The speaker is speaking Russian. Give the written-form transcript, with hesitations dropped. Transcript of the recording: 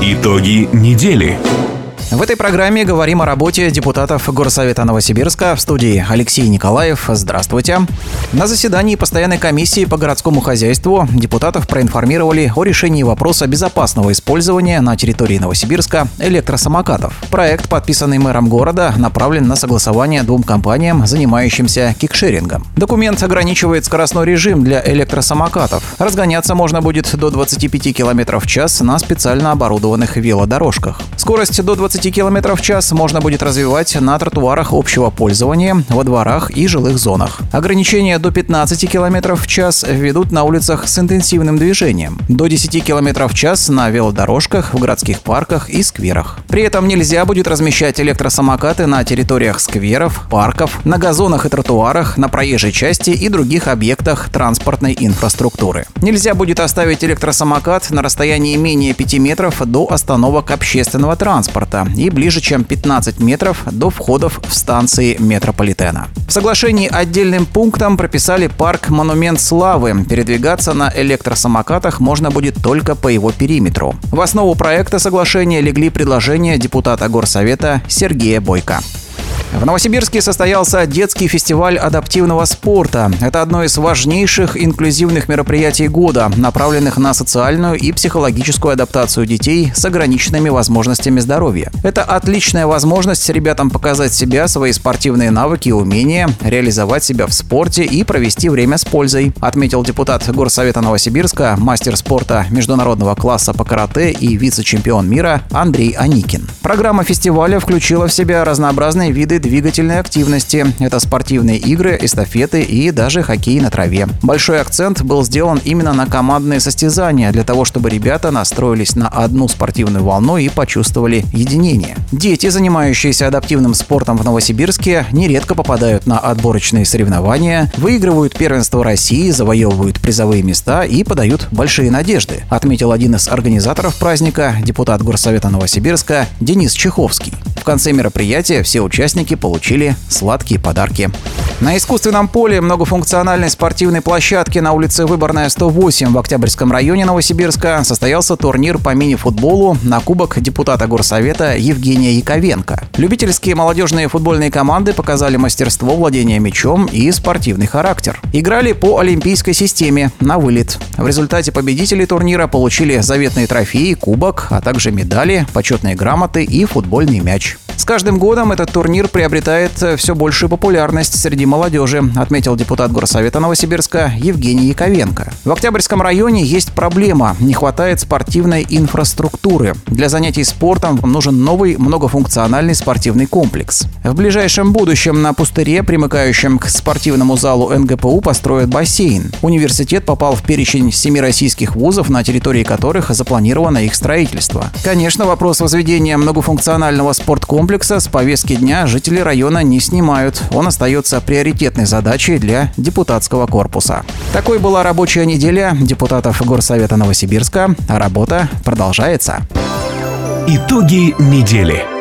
Итоги недели. В этой программе говорим о работе депутатов Горсовета Новосибирска. В студии Алексей Николаев. Здравствуйте. На заседании постоянной комиссии по городскому хозяйству депутатов проинформировали о решении вопроса безопасного использования на территории Новосибирска электросамокатов. Проект, подписанный мэром города, направлен на согласование двум компаниям, занимающимся кикшерингом. Документ ограничивает скоростной режим для электросамокатов. Разгоняться можно будет до 25 км в час на специально оборудованных велодорожках. Скорость до 20 км в час можно будет развивать на тротуарах общего пользования, во дворах и жилых зонах. Ограничения до 15 км в час введут на улицах с интенсивным движением, до 10 км в час на велодорожках, в городских парках и скверах. При этом нельзя будет размещать электросамокаты на территориях скверов, парков, на газонах и тротуарах, на проезжей части и других объектах транспортной инфраструктуры. Нельзя будет оставить электросамокат на расстоянии менее 5 метров до остановок общественного транспорта и ближе, чем 15 метров до входов в станции метрополитена. В соглашении отдельным пунктом прописали парк «Монумент славы». Передвигаться на электросамокатах можно будет только по его периметру. В основу проекта соглашения легли предложения депутата Горсовета Сергея Бойко. В Новосибирске состоялся детский фестиваль адаптивного спорта. Это одно из важнейших инклюзивных мероприятий года, направленных на социальную и психологическую адаптацию детей с ограниченными возможностями здоровья. Это отличная возможность ребятам показать себя, свои спортивные навыки и умения, реализовать себя в спорте и провести время с пользой, отметил депутат Горсовета Новосибирска, мастер спорта международного класса по карате и вице-чемпион мира Андрей Аникин. Программа фестиваля включила в себя разнообразные виды двигательной активности. Это спортивные игры, эстафеты и даже хоккей на траве. Большой акцент был сделан именно на командные состязания, для того, чтобы ребята настроились на одну спортивную волну и почувствовали единение. Дети, занимающиеся адаптивным спортом в Новосибирске, нередко попадают на отборочные соревнования, выигрывают первенство России, завоевывают призовые места и подают большие надежды, отметил один из организаторов праздника, депутат Горсовета Новосибирска Денис Чеховский. В конце мероприятия все участники получили сладкие подарки. На искусственном поле многофункциональной спортивной площадки на улице Выборная, 108 в Октябрьском районе Новосибирска состоялся турнир по мини-футболу на кубок депутата Горсовета Евгения Яковенко. Любительские молодежные футбольные команды показали мастерство владения мячом и спортивный характер. Играли по олимпийской системе на вылет. В результате победители турнира получили заветные трофеи, кубок, а также медали, почетные грамоты и футбольный мяч. С каждым годом этот турнир приобретает все большую популярность среди молодежи, отметил депутат Горсовета Новосибирска Евгений Яковенко. В Октябрьском районе есть проблема – не хватает спортивной инфраструктуры. Для занятий спортом нужен новый многофункциональный спортивный комплекс. В ближайшем будущем на пустыре, примыкающем к спортивному залу НГПУ, построят бассейн. Университет попал в перечень 7 российских вузов, на территории которых запланировано их строительство. Конечно, вопрос возведения многофункционального спорткомплекса с повестки дня жители района не снимают. Он остается приоритетной задачей для депутатского корпуса. Такой была рабочая неделя депутатов Горсовета Новосибирска. А работа продолжается. Итоги недели.